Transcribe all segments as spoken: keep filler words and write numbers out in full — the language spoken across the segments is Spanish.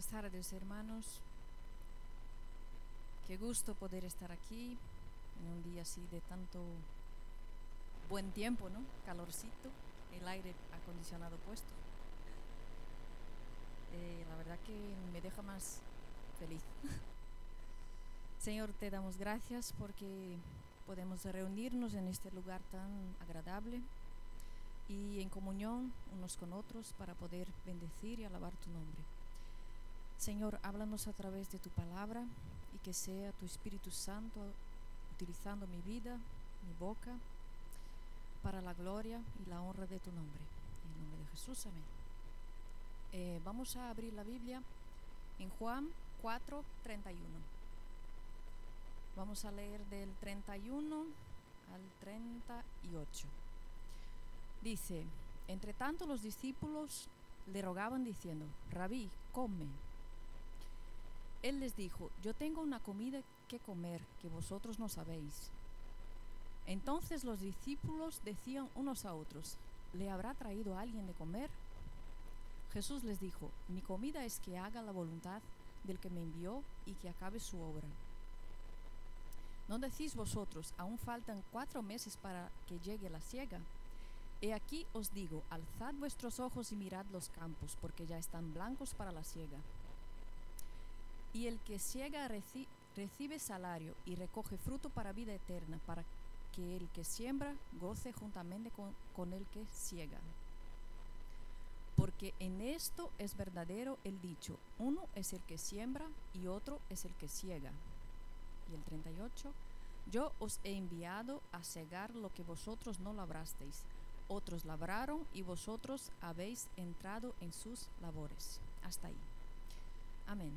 Buenas tardes, hermanos. Qué gusto poder estar aquí en un día así de tanto buen tiempo, ¿no? Calorcito, el aire acondicionado puesto. Eh, la verdad que me deja más feliz. Señor, te damos gracias porque podemos reunirnos en este lugar tan agradable y en comunión unos con otros para poder bendecir y alabar tu nombre. Señor, háblanos a través de tu palabra y que sea tu Espíritu Santo utilizando mi vida, mi boca, para la gloria y la honra de tu nombre. En el nombre de Jesús, amén. Eh, vamos a abrir la Biblia en Juan cuatro, treinta y uno. Vamos a leer del treinta y uno al treinta y ocho. Dice: entre tanto los discípulos le rogaban diciendo: Rabí, come. Él les dijo: yo tengo una comida que comer que vosotros no sabéis. Entonces los discípulos decían unos a otros: ¿le habrá traído alguien de comer? Jesús les dijo: mi comida es que haga la voluntad del que me envió y que acabe su obra. ¿No decís vosotros: aún faltan cuatro meses para que llegue la siega? He aquí os digo: alzad vuestros ojos y mirad los campos, porque ya están blancos para la siega. Y el que siega reci- recibe salario y recoge fruto para vida eterna, para que el que siembra goce juntamente con, con el que siega. Porque en esto es verdadero el dicho: uno es el que siembra y otro es el que siega. Y el treinta y ocho: yo os he enviado a segar lo que vosotros no labrasteis. Otros labraron y vosotros habéis entrado en sus labores. Hasta ahí. Amén.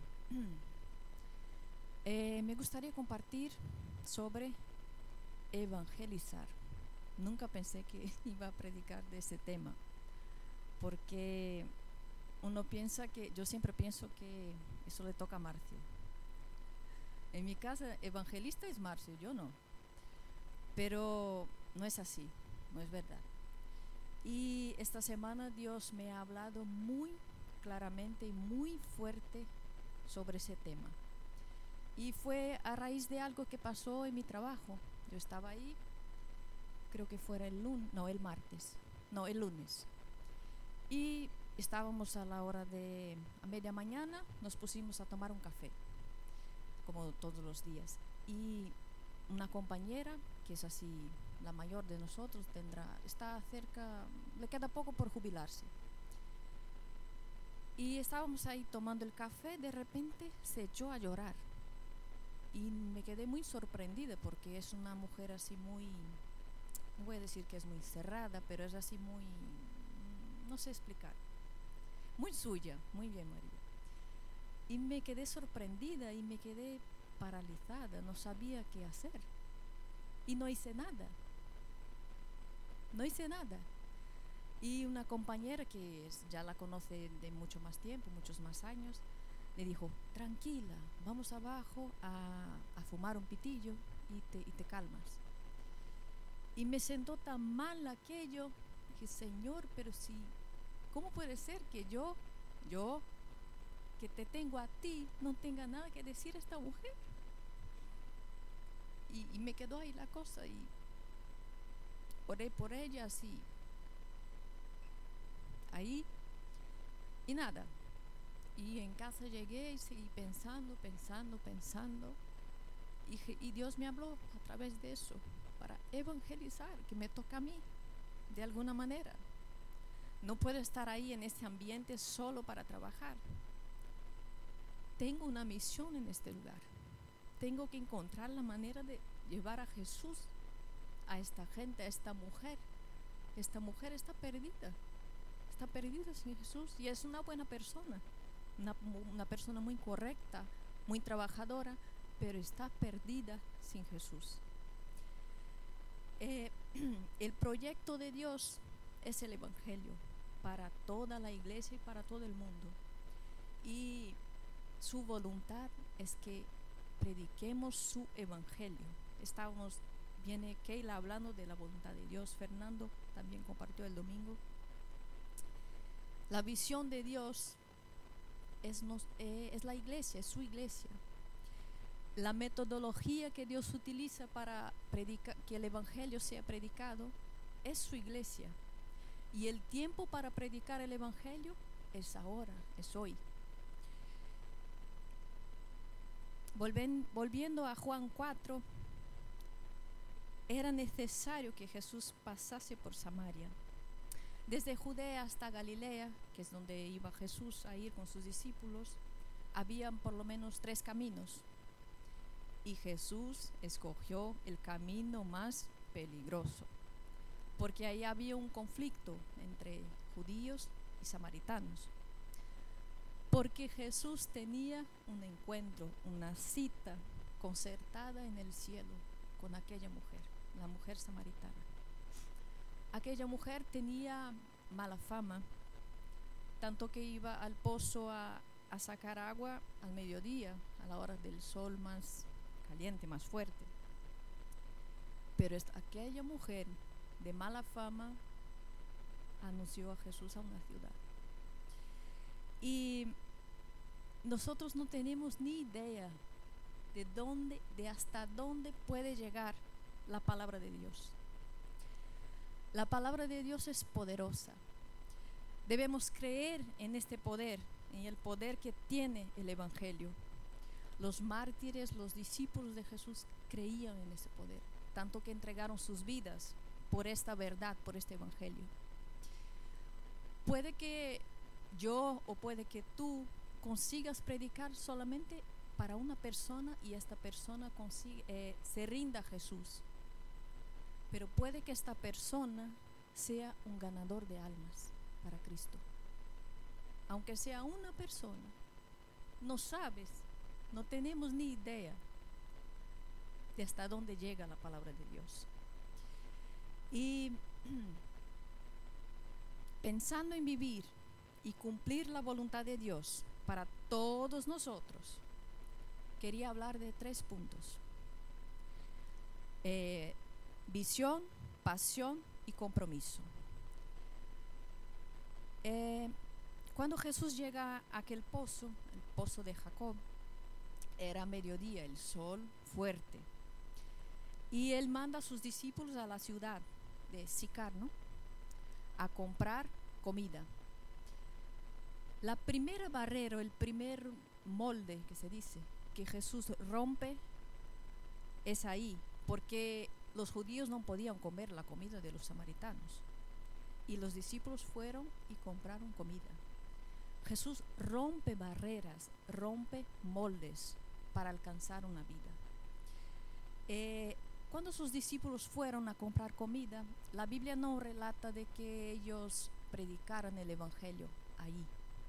Eh, me gustaría compartir sobre evangelizar. Nunca pensé que iba a predicar de ese tema, porque uno piensa que, yo siempre pienso que eso le toca a Marcio. En mi casa, evangelista es Marcio, yo no. Pero no es así, no es verdad. Y esta semana Dios me ha hablado muy claramente y muy fuerte sobre ese tema. Y fue a raíz de algo que pasó en mi trabajo. Yo estaba ahí, creo que fuera el lunes, no, el martes, no, el lunes. Y estábamos a la hora de, a media mañana, nos pusimos a tomar un café, como todos los días. Y una compañera, que es así la mayor de nosotros, tendrá, está cerca, le queda poco por jubilarse. Y estábamos ahí tomando el café, de repente se echó a llorar. Y me quedé muy sorprendida porque es una mujer así muy, no voy a decir que es muy cerrada, pero es así muy, no sé explicar, muy suya, muy bien María. Y me quedé sorprendida y me quedé paralizada, no sabía qué hacer. Y no hice nada, no hice nada. Y una compañera que es, ya la conoce de mucho más tiempo, muchos más años, le dijo: tranquila, vamos abajo a, a fumar un pitillo y te, y te calmas. Y me sentó tan mal aquello, dije: Señor, pero si, ¿cómo puede ser que yo, yo, que te tengo a ti, no tenga nada que decir a esta mujer? Y, y me quedó ahí la cosa y oré por ella así, ahí, y nada. Y en casa llegué y seguí pensando, pensando, pensando. Y, y Dios me habló a través de eso, para evangelizar, que me toca a mí, de alguna manera. No puedo estar ahí en este ambiente solo para trabajar. Tengo una misión en este lugar. Tengo que encontrar la manera de llevar a Jesús a esta gente, a esta mujer. Esta mujer está perdida. Está perdida sin Jesús y es una buena persona. Una, una persona muy correcta, muy trabajadora, pero está perdida sin Jesús. Eh, el proyecto de Dios es el Evangelio para toda la iglesia y para todo el mundo. Y su voluntad es que prediquemos su Evangelio. Estábamos, viene Keila hablando de la voluntad de Dios. Fernando también compartió el domingo. La visión de Dios es, nos, eh, es la iglesia, es su iglesia. La metodología que Dios utiliza para predicar, que el evangelio sea predicado, es su iglesia. Y el tiempo para predicar el evangelio es ahora, es hoy. Volven, volviendo a Juan cuatro, era necesario que Jesús pasase por Samaria. Desde Judea hasta Galilea, que es donde iba Jesús a ir con sus discípulos, habían por lo menos tres caminos. Y Jesús escogió el camino más peligroso, porque ahí había un conflicto entre judíos y samaritanos. Porque Jesús tenía un encuentro, una cita concertada en el cielo con aquella mujer, la mujer samaritana. Aquella mujer tenía mala fama, tanto que iba al pozo a, a sacar agua al mediodía, a la hora del sol más caliente, más fuerte. Pero esta, aquella mujer de mala fama anunció a Jesús a una ciudad. Y nosotros no tenemos ni idea de dónde, de hasta dónde puede llegar la palabra de Dios. La palabra de Dios es poderosa. Debemos creer en este poder, en el poder que tiene el evangelio. Los mártires, los discípulos de Jesús creían en ese poder, tanto que entregaron sus vidas por esta verdad, por este evangelio. Puede que yo o puede que tú consigas predicar solamente para una persona y esta persona consigue, eh, se rinda a Jesús. Pero puede que esta persona sea un ganador de almas para Cristo. Aunque sea una persona, no sabes, no tenemos ni idea de hasta dónde llega la palabra de Dios. Y pensando en vivir y cumplir la voluntad de Dios para todos nosotros, quería hablar de tres puntos. Eh, visión, pasión y compromiso. Eh, cuando Jesús llega a aquel pozo, el pozo de Jacob, era mediodía, el sol fuerte. Y él manda a sus discípulos a la ciudad de Sicar, ¿no?, a comprar comida. La primera barrera, el primer molde que se dice que Jesús rompe es ahí, porque los judíos no podían comer la comida de los samaritanos y los discípulos fueron y compraron comida. Jesús rompe barreras, rompe moldes para alcanzar una vida. Eh, cuando sus discípulos fueron a comprar comida, la Biblia no relata de que ellos predicaran el evangelio ahí.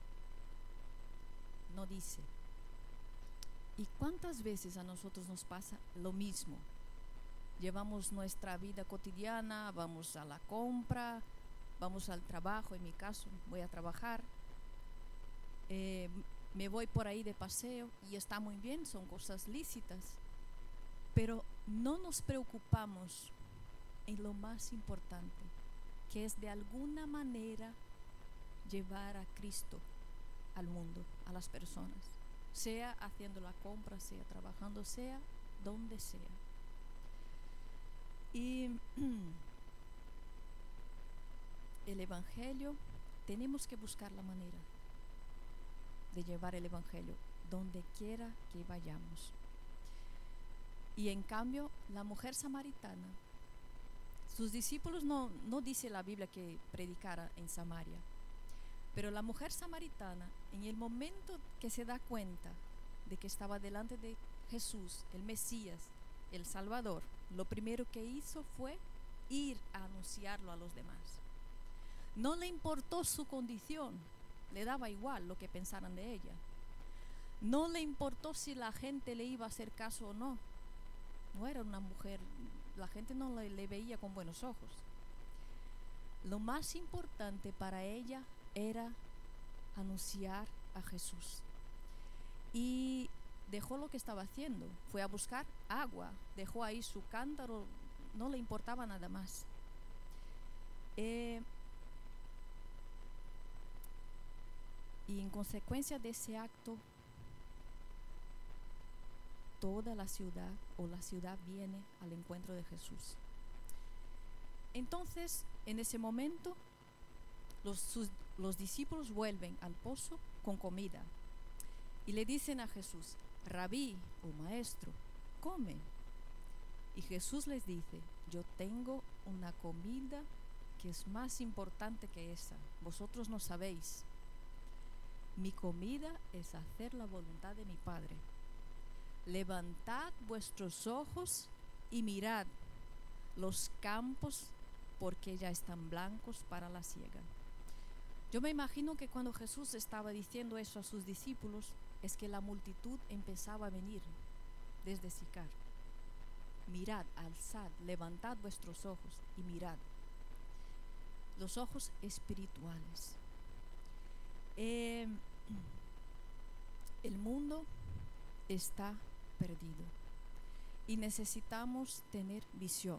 No dice. ¿Y cuántas veces a nosotros nos pasa lo mismo? Llevamos nuestra vida cotidiana, vamos a la compra, vamos al trabajo, en mi caso voy a trabajar, eh, me voy por ahí de paseo y está muy bien, son cosas lícitas, pero no nos preocupamos en lo más importante, que es de alguna manera llevar a Cristo al mundo, a las personas, sea haciendo la compra, sea trabajando, sea donde sea. Y el evangelio, tenemos que buscar la manera de llevar el evangelio donde quiera que vayamos. Y en cambio, la mujer samaritana, sus discípulos no, no dice la Biblia que predicara en Samaria, pero la mujer samaritana, en el momento que se da cuenta de que estaba delante de Jesús, el Mesías, el Salvador, lo primero que hizo fue ir a anunciarlo a los demás. No le importó su condición, le daba igual lo que pensaran de ella. No le importó si la gente le iba a hacer caso o no. No era una mujer, la gente no le, le veía con buenos ojos. Lo más importante para ella era anunciar a Jesús. Y dejó lo que estaba haciendo, fue a buscar agua, dejó ahí su cántaro, no le importaba nada más. Eh, Y en consecuencia de ese acto, toda la ciudad o la ciudad viene al encuentro de Jesús. Entonces, en ese momento, los, sus, los discípulos vuelven al pozo con comida y le dicen a Jesús: Rabí o maestro, come. Y Jesús les dice: yo tengo una comida que es más importante que esa. Vosotros no sabéis. Mi comida es hacer la voluntad de mi Padre. Levantad vuestros ojos y mirad los campos, porque ya están blancos para la siega. Yo me imagino que cuando Jesús estaba diciendo eso a sus discípulos, es que la multitud empezaba a venir desde Sicar. Mirad, alzad, levantad vuestros ojos y mirad. Los ojos espirituales. Eh, el mundo está perdido y necesitamos tener visión.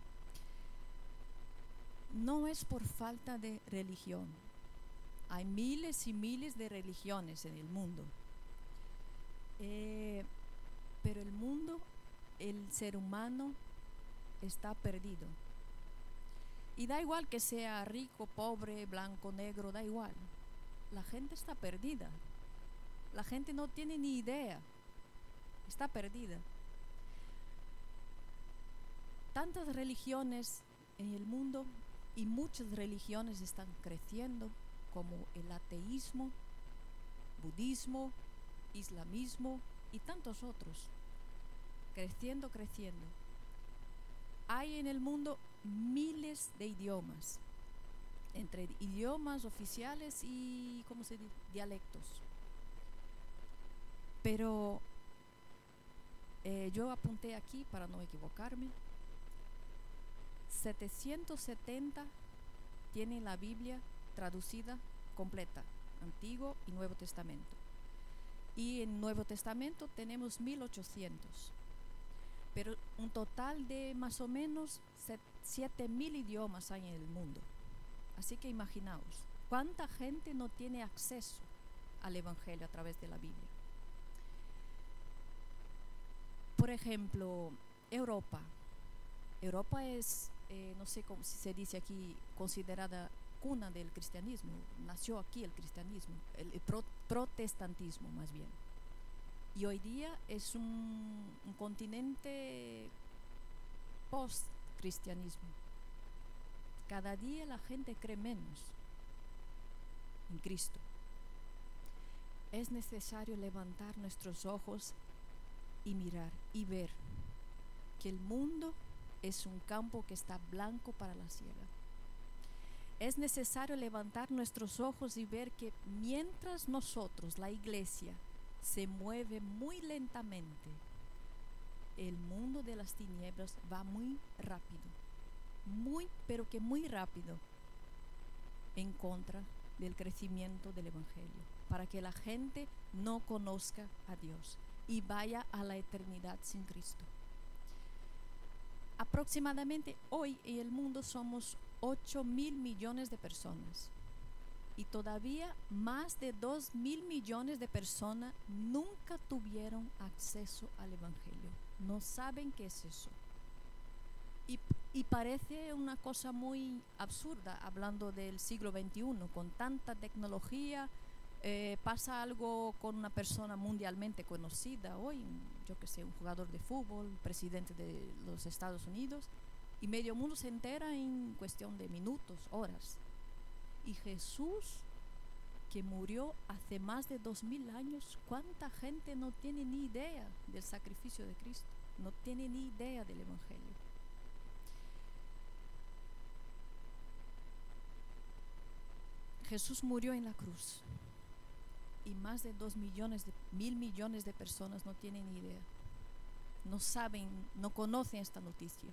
No es por falta de religión. Hay miles y miles de religiones en el mundo. Eh, pero el mundo, el ser humano está perdido. Y da igual que sea rico, pobre, blanco, negro, da igual. La gente está perdida. La gente no tiene ni idea. Está perdida. Tantas religiones en el mundo y muchas religiones están creciendo, como el ateísmo, budismo, islamismo y tantos otros. Creciendo, creciendo. Hay en el mundo miles de idiomas, entre idiomas oficiales y, ¿cómo se dice?, dialectos. Pero eh, yo apunté aquí, para no equivocarme, setecientos setenta tienen la Biblia traducida completa, Antiguo y Nuevo Testamento. Y en Nuevo Testamento tenemos mil ochocientos. Pero un total de más o menos siete mil idiomas hay en el mundo. Así que imaginaos, ¿cuánta gente no tiene acceso al Evangelio a través de la Biblia? Por ejemplo, Europa. Europa es, eh, no sé cómo si se dice aquí, considerada cuna del cristianismo. Nació aquí el cristianismo, el, el pro, protestantismo más bien. Y hoy día es un, un continente post-cristianismo. Cada día la gente cree menos en Cristo. Es necesario levantar nuestros ojos y mirar y ver que el mundo es un campo que está blanco para la siega. Es necesario levantar nuestros ojos y ver que mientras nosotros, la iglesia, se mueve muy lentamente, el mundo de las tinieblas va muy rápido, muy, pero que muy rápido, en contra del crecimiento del Evangelio, para que la gente no conozca a Dios y vaya a la eternidad sin Cristo. Aproximadamente hoy en el mundo somos ocho mil millones de personas. Y todavía más de dos mil millones de personas nunca tuvieron acceso al Evangelio. No saben qué es eso. Y, y parece una cosa muy absurda, hablando del siglo veintiuno, con tanta tecnología. Eh, pasa algo con una persona mundialmente conocida hoy, yo que sé, un jugador de fútbol, presidente de los Estados Unidos, y medio mundo se entera en cuestión de minutos, horas. Y Jesús, que murió hace más de dos mil años, ¿cuánta gente no tiene ni idea del sacrificio de Cristo? No tiene ni idea del Evangelio. Jesús murió en la cruz y más de dos millones, de, mil millones de personas no tienen ni idea. No saben, no conocen esta noticia.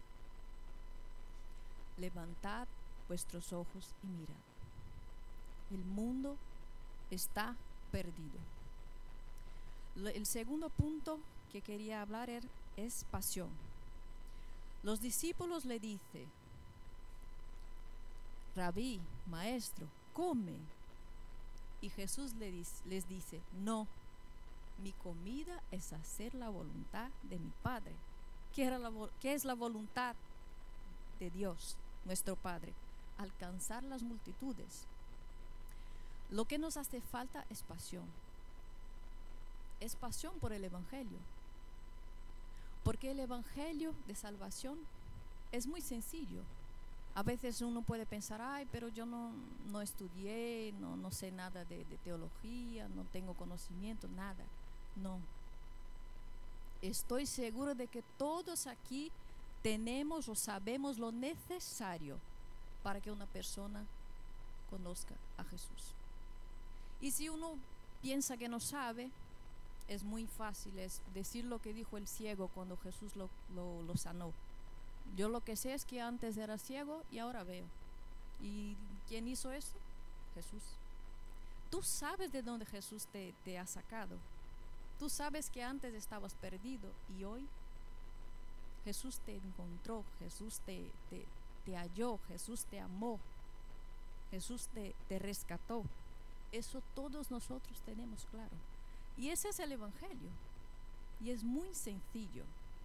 Levantad vuestros ojos y mirad. El mundo está perdido. El segundo punto que quería hablar es pasión. Los discípulos le dicen: Rabí, maestro, come. Y Jesús les dice, les dice, no, mi comida es hacer la voluntad de mi Padre. ¿Qué, era la, ¿Qué es la voluntad de Dios, nuestro Padre? Alcanzar las multitudes. Lo que nos hace falta es pasión. Es pasión por el Evangelio. Porque el Evangelio de salvación es muy sencillo. A veces uno puede pensar, ay, pero yo no, no estudié, no, no sé nada de, de teología, no tengo conocimiento, nada. No. Estoy seguro de que todos aquí tenemos o sabemos lo necesario para que una persona conozca a Jesús. Y si uno piensa que no sabe, es muy fácil, es decir lo que dijo el ciego cuando Jesús lo, lo, lo sanó. Yo lo que sé es que antes era ciego y ahora veo. ¿Y quién hizo eso? Jesús. Tú sabes de dónde Jesús te, te ha sacado. Tú sabes que antes estabas perdido y hoy Jesús te encontró, Jesús te, te, te halló, Jesús te amó, Jesús te, te rescató. Eso todos nosotros tenemos claro. Y ese es el Evangelio. Y es muy sencillo.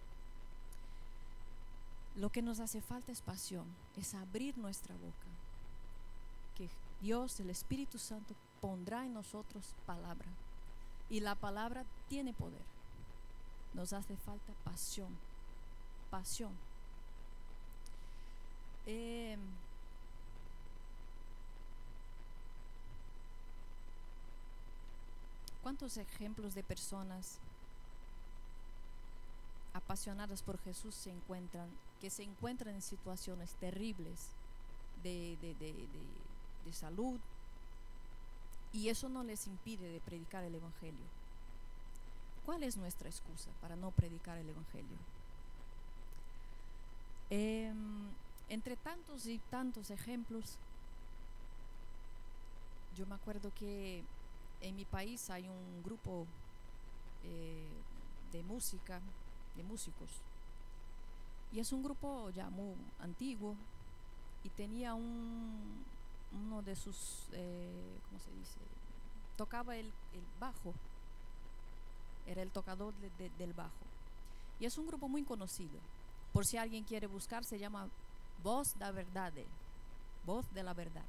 Lo que nos hace falta es pasión, es abrir nuestra boca. Que Dios, el Espíritu Santo, pondrá en nosotros palabra. Y la palabra tiene poder. Nos hace falta pasión. Pasión. Eh, ¿Cuántos ejemplos de personas apasionadas por Jesús se encuentran, que se encuentran en situaciones terribles de, de, de, de, de salud, y eso no les impide de predicar el Evangelio? ¿Cuál es nuestra excusa para no predicar el Evangelio? Eh, entre tantos y tantos ejemplos, yo me acuerdo que en mi país hay un grupo eh, de música, de músicos, y es un grupo ya muy antiguo, y tenía un uno de sus eh, ¿cómo se dice? Tocaba el, el bajo, era el tocador de, de, del bajo, y es un grupo muy conocido. Por si alguien quiere buscar, se llama Voz da Verdade, Voz de la Verdad.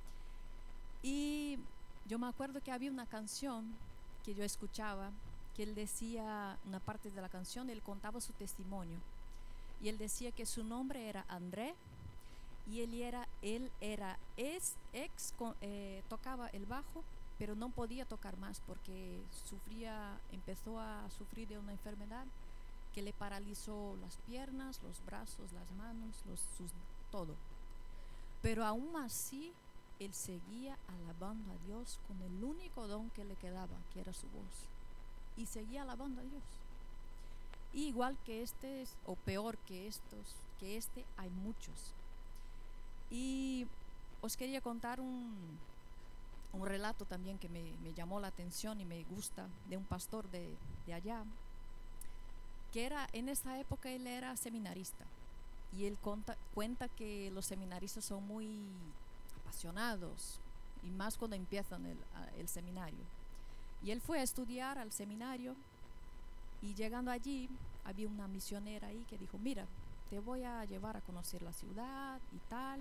Y yo me acuerdo que había una canción que yo escuchaba, que él decía, una parte de la canción, él contaba su testimonio, y él decía que su nombre era André, y él era, él era es, ex, eh, tocaba el bajo, pero no podía tocar más porque sufría, empezó a sufrir de una enfermedad que le paralizó las piernas, los brazos, las manos, los, sus, todo. Pero aún así, él seguía alabando a Dios con el único don que le quedaba, que era su voz. Y seguía alabando a Dios. Y igual que este, o peor que estos, que este, hay muchos. Y os quería contar un, un relato también que me, me llamó la atención y me gusta, de un pastor de, de allá, que era, en esa época él era seminarista. Y él conta, cuenta que los seminaristas son muy apasionados, y más cuando empiezan el, el seminario. Y él fue a estudiar al seminario, y llegando allí había una misionera ahí que dijo, mira, te voy a llevar a conocer la ciudad y tal.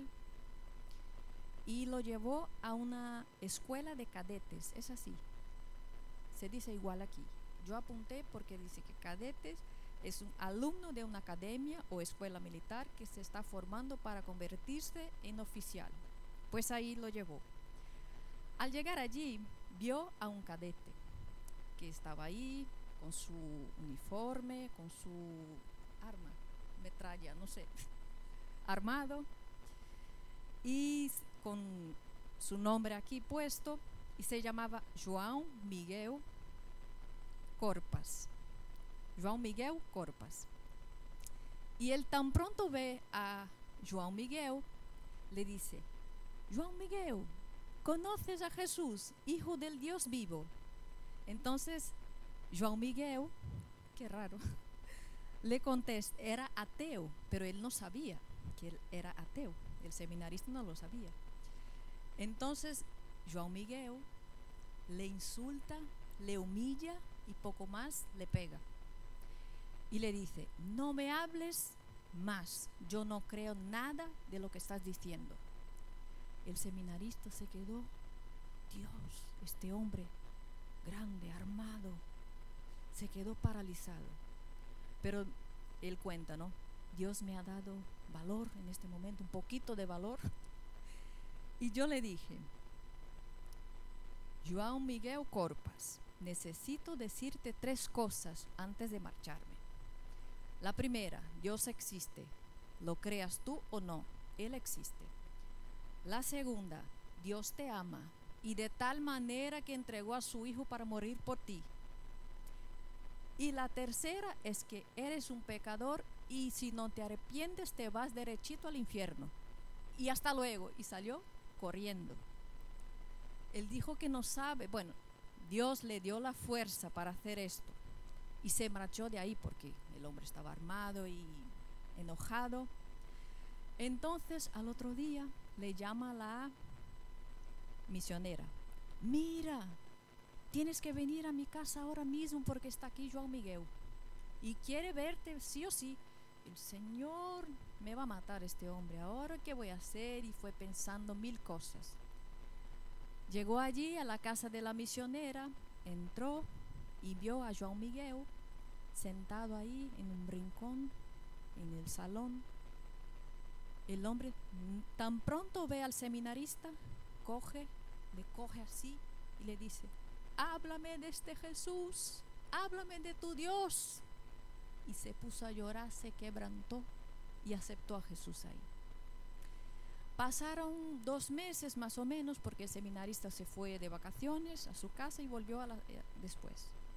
Y lo llevó a una escuela de cadetes, es así, se dice igual aquí. Yo apunté porque dice que cadetes es un alumno de una academia o escuela militar que se está formando para convertirse en oficial. Pues ahí lo llevó. Al llegar allí, vio a un cadete que estaba ahí con su uniforme, con su arma, metralla, no sé, armado, y con su nombre aquí puesto, y se llamaba João Miguel Corpas. João Miguel Corpas. Y él tan pronto ve a João Miguel, le dice, João Miguel, ¿conoces a Jesús, hijo del Dios vivo? Entonces João Miguel, qué raro, le contesta, era ateo, pero él no sabía que él era ateo, el seminarista no lo sabía. Entonces João Miguel le insulta, le humilla y poco más le pega. Y le dice: no me hables más, yo no creo nada de lo que estás diciendo. El seminarista se quedó: Dios, este hombre grande, armado, se quedó paralizado. Pero él cuenta, ¿no? Dios me ha dado valor en este momento, un poquito de valor. Y yo le dije: João Miguel Corpas, necesito decirte tres cosas antes de marcharme. La primera: Dios existe, lo creas tú o no, Él existe. La segunda: Dios te ama, y de tal manera que entregó a su Hijo para morir por ti. Y la tercera es que eres un pecador, y si no te arrepientes te vas derechito al infierno. Y hasta luego. Y salió corriendo. Él dijo que no sabe, bueno, Dios le dio la fuerza para hacer esto, y se marchó de ahí porque el hombre estaba armado y enojado. Entonces al otro día le llama la misionera: mira, tienes que venir a mi casa ahora mismo porque está aquí João Miguel y quiere verte sí o sí. El Señor me va a matar este hombre, ahora qué voy a hacer. Y fue pensando mil cosas. Llegó allí a la casa de la misionera, entró y vio a João Miguel sentado ahí en un rincón en el salón. El hombre tan pronto ve al seminarista, coge, le coge así y le dice: háblame de este Jesús, háblame de tu Dios. Y se puso a llorar, se quebrantó y aceptó a Jesús ahí. Pasaron dos meses más o menos, porque el seminarista se fue de vacaciones a su casa y volvió a la, eh, después.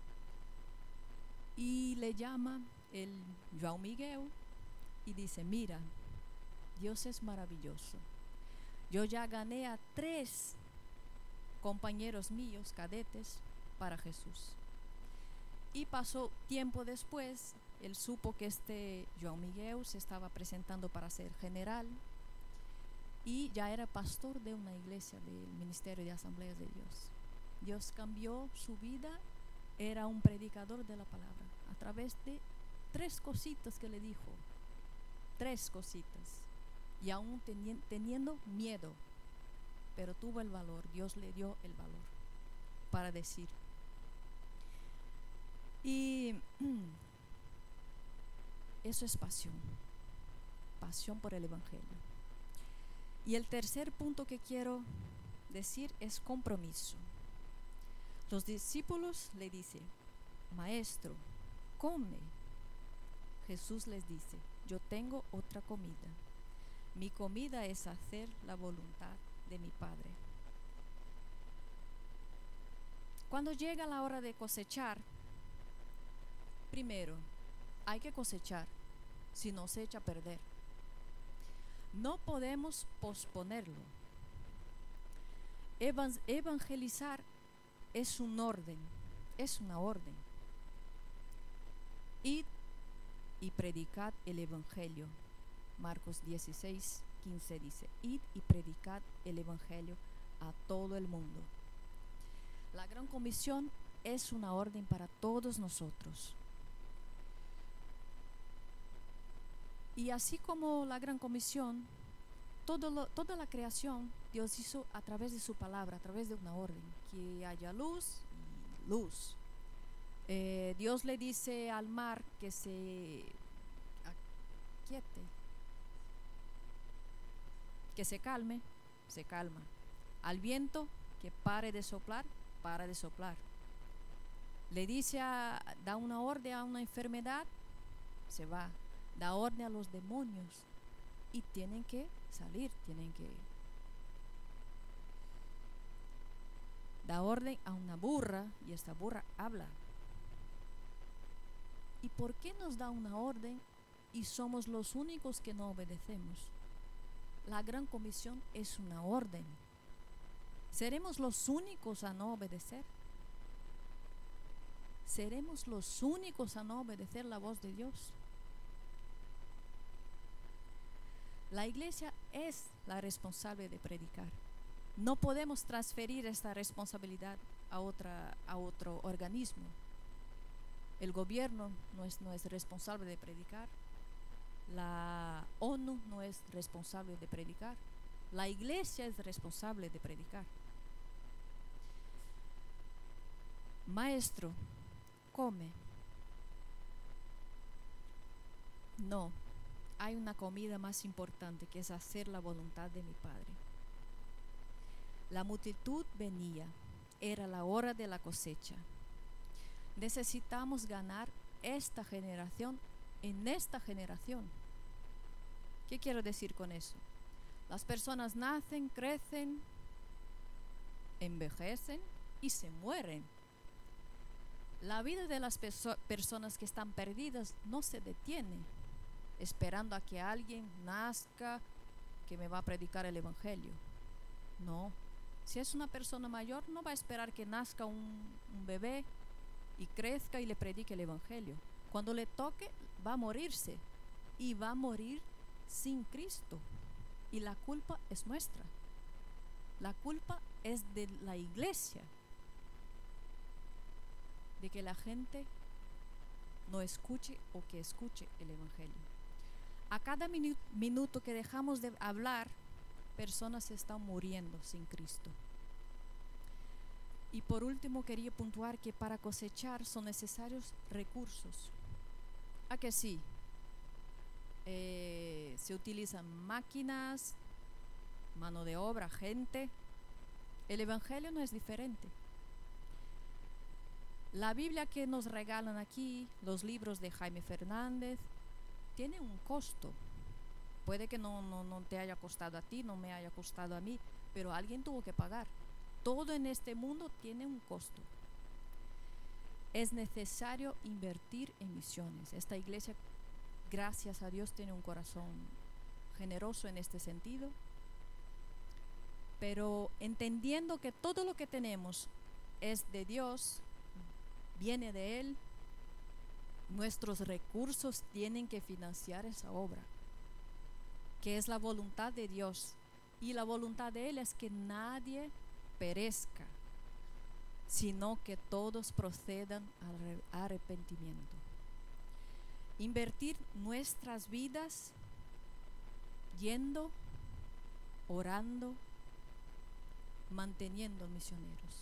Y le llama el João Miguel y dice: mira, Dios es maravilloso. Yo ya gané a tres compañeros míos, cadetes, para Jesús. Y pasó tiempo después, él supo que este João Miguel se estaba presentando para ser general y ya era pastor de una iglesia del Ministerio de Asambleas de Dios. Dios cambió su vida, era un predicador de la palabra a través de tres cositas que le dijo, tres cositas, y aún teni- teniendo miedo, pero tuvo el valor, Dios le dio el valor para decir. Y eso es pasión, pasión por el Evangelio. Y el tercer punto que quiero decir es compromiso. Los discípulos le dicen: maestro, come. Jesús les dice: yo tengo otra comida. Mi comida es hacer la voluntad de mi Padre. Cuando llega la hora de cosechar, primero hay que cosechar, si no se echa a perder. No podemos posponerlo. Evan- evangelizar es un orden, es una orden. Id y predicad el Evangelio. Marcos dieciséis, quince dice: id y predicad el Evangelio a todo el mundo. La Gran Comisión es una orden para todos nosotros. Y así como la Gran Comisión, todo lo, toda la creación Dios hizo a través de su palabra, a través de una orden: que haya luz y luz. Eh, Dios le dice al mar que se aquiete, que se calme, se calma. Al viento que pare de soplar, para de soplar. Le dice, a, da una orden a una enfermedad, se va. Da orden a los demonios y tienen que salir, tienen que. Da orden a una burra y esta burra habla. ¿Y por qué nos da una orden y somos los únicos que no obedecemos? La Gran Comisión es una orden. ¿Seremos los únicos a no obedecer? ¿Seremos los únicos a no obedecer la voz de Dios? La iglesia es la responsable de predicar. No podemos transferir esta responsabilidad a, otra, a otro organismo. El gobierno no es, no es responsable de predicar. La ONU no es responsable de predicar. La iglesia es responsable de predicar. Maestro, come. No, hay una comida más importante, que es hacer la voluntad de mi Padre. La multitud venía, era la hora de la cosecha. Necesitamos ganar esta generación en esta generación. ¿Qué quiero decir con eso? Las personas nacen, crecen, envejecen y se mueren. La vida de las perso- personas que están perdidas no se detiene esperando a que alguien nazca que me va a predicar el evangelio. No. Si es una persona mayor, no va a esperar que nazca un, un bebé y crezca y le predique el evangelio. Cuando le toque, va a morirse, y va a morir sin Cristo. Y la culpa es nuestra. La culpa es de la iglesia, de que la gente no escuche o que escuche el evangelio. A cada minu- minuto que dejamos de hablar, personas están muriendo sin Cristo. Y por último, quería puntuar que para cosechar son necesarios recursos. ¿A que sí? Eh, se utilizan máquinas, mano de obra, gente. El evangelio no es diferente. La Biblia que nos regalan aquí, los libros de Jaime Fernández, tiene un costo. Puede que no, no, no te haya costado a ti, no me haya costado a mí, pero alguien tuvo que pagar. Todo en este mundo tiene un costo. Es necesario invertir en misiones. Esta iglesia, gracias a Dios, tiene un corazón generoso en este sentido, pero entendiendo que todo lo que tenemos es de Dios, viene de Él, nuestros recursos tienen que financiar esa obra, que es la voluntad de Dios, y la voluntad de Él es que nadie perezca, sino que todos procedan al arrepentimiento. Invertir nuestras vidas yendo, orando, manteniendo misioneros.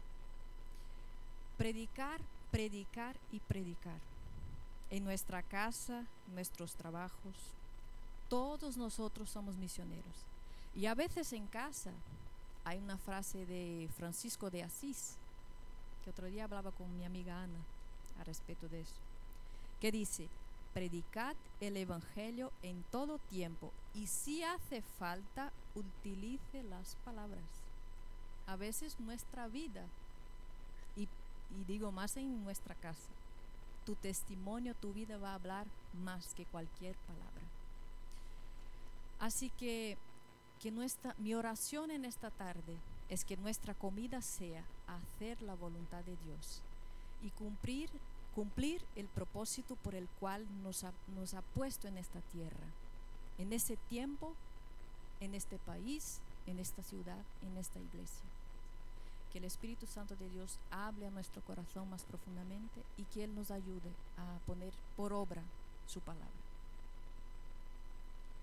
Predicar, predicar y predicar. En nuestra casa, en nuestros trabajos, todos nosotros somos misioneros. Y a veces en casa hay una frase de Francisco de Asís, que otro día hablaba con mi amiga Ana a respecto de eso, que dice: predicad el evangelio en todo tiempo, y si hace falta, utilice las palabras. A veces nuestra vida, y, y digo más en nuestra casa, tu testimonio, tu vida va a hablar más que cualquier palabra. Así que, que nuestra, mi oración en esta tarde es que nuestra comida sea hacer la voluntad de Dios y cumplir, cumplir el propósito por el cual nos ha, nos ha puesto en esta tierra, en ese tiempo, en este país, en esta ciudad, en esta iglesia. Que el Espíritu Santo de Dios hable a nuestro corazón más profundamente y que Él nos ayude a poner por obra su palabra.